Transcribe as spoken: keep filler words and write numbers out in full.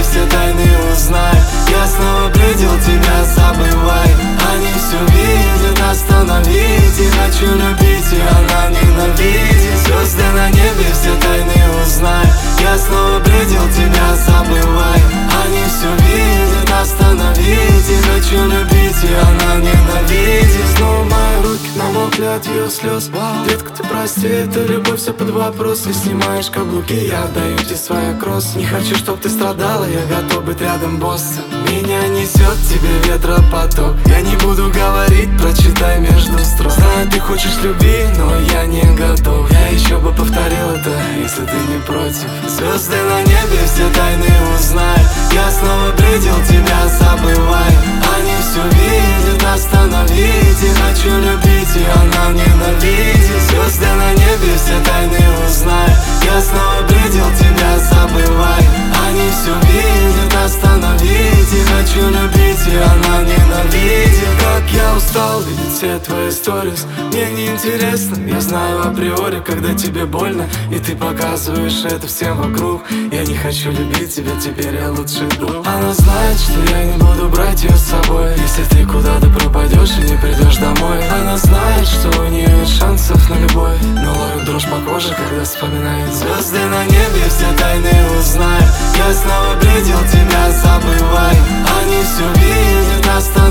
все тайны узнай. Я снова бредил тебя, забывай. Они все видят, остановить. И хочу любить, и она ненавидит. Звезды на небе, все тайны узнай. Я снова бредил тебя, забывай. Они все видят, остановить. И хочу любить, и она ненавидит. Снова мои руки намокли от ее слез. Детка, ты прости, это любовь, все под вопрос. Ты снимаешь каблуки, я отдаю тебе свои кросс. Не хочу, чтоб ты страдала, я готов быть рядом, босс. Меня несет тебе ветропоток. Я не буду говорить, прочитай между строк. Знаю, ты хочешь любви, но я не готов. Я еще бы повторил это, если ты не против. Звезды на небе, все тайны узнай. Я снова бредил тебя, забывай. Они все видят, остановить. И хочу любить, и она ненавидит. Звезды на небе, все тайны узнай. Я снова бредил тебя, забывай. Они все видят, остановить. И хочу любить, и она ненавидит. Как я устал видеть все твои сторис. Мне не интересно, я знаю априори, когда тебе больно, и ты показываешь это всем вокруг. Я не хочу любить тебя, теперь я лучший друг. Она знает, что я не буду брать ее с собой, если ты куда-то пропадешь и не придешь домой. Она знает, что у нее нет шансов на любовь, но ловит дрожь по коже, когда вспоминает звезды на небе, все тайны узнай. Я снова бредил тебя, забывай. Они все видят, остановить.